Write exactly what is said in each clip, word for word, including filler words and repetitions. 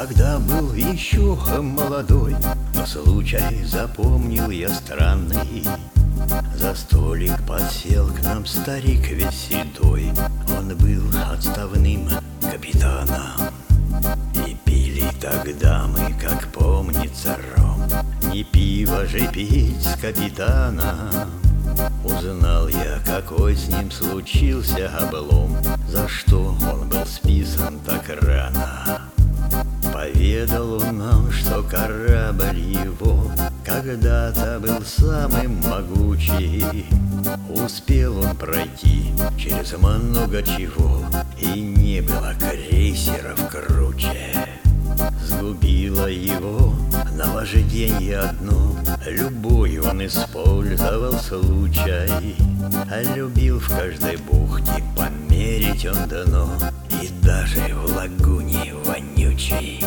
Когда был еще молодой, но случай запомнил я странный. За столик подсел к нам старик весь седой. Он был отставным капитаном. И пили тогда мы, как помнится, ром. Не пиво же пить с капитаном. Узнал я, какой с ним случился облом, за что он был списан так рано. Поведал он нам, что корабль его когда-то был самым могучий. Успел он пройти через много чего, и не было крейсеров круче. Сгубило его наваждение одно, любой он использовал случай. А любил в каждой бухте померить он дно, и даже в лагуне вонючей.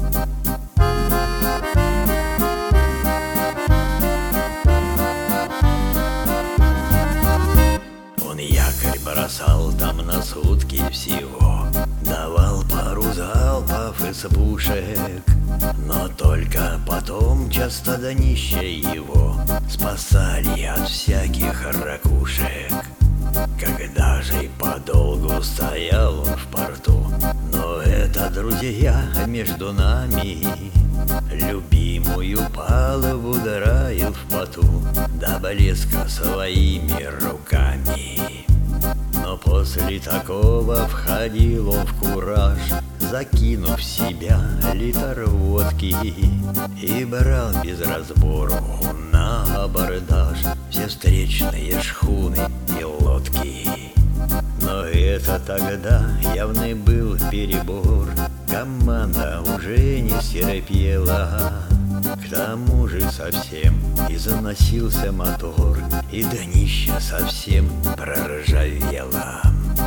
Он якорь бросал там на сутки всего, давал пару залпов из пушек, но только потом часто днища его спасали от всяких ракушек. Когда же подолгу стоял он в порту, но это, друзья, между нами, любимую палубу драил в поту до блеска своими руками. Но после такого входил он в кураж, закинув в себя литр водки, и брал без разбору на абордаж все встречные шхуны и лодки. Но это тогда явный был перебор, команда уже не стерпела. К тому же совсем износился мотор, и днище совсем проржавело.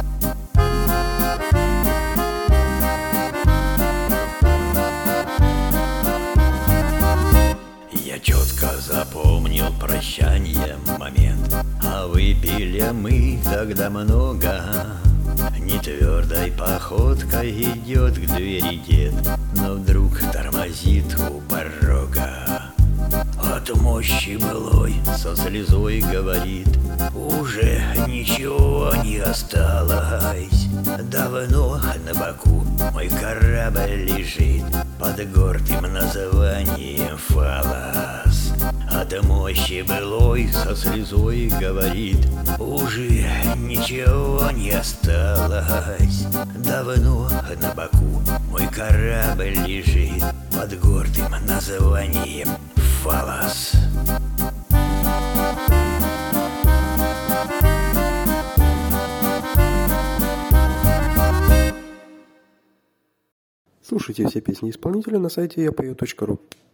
Я четко запомнил прощание момент, а выпили мы тогда много. Не твердой походкой идет к двери дед, но вдруг тормозит у порога. От мощи былой со слезой говорит: уже ничего не осталось. Давно на боку мой корабль лежит под гордым названием Фалас. От мощи былой со слезой говорит: уже ничего не осталось. Давно на боку мой корабль лежит под гордым названием Фалас. Слушайте все песни исполнителя на сайте я пою точка ру.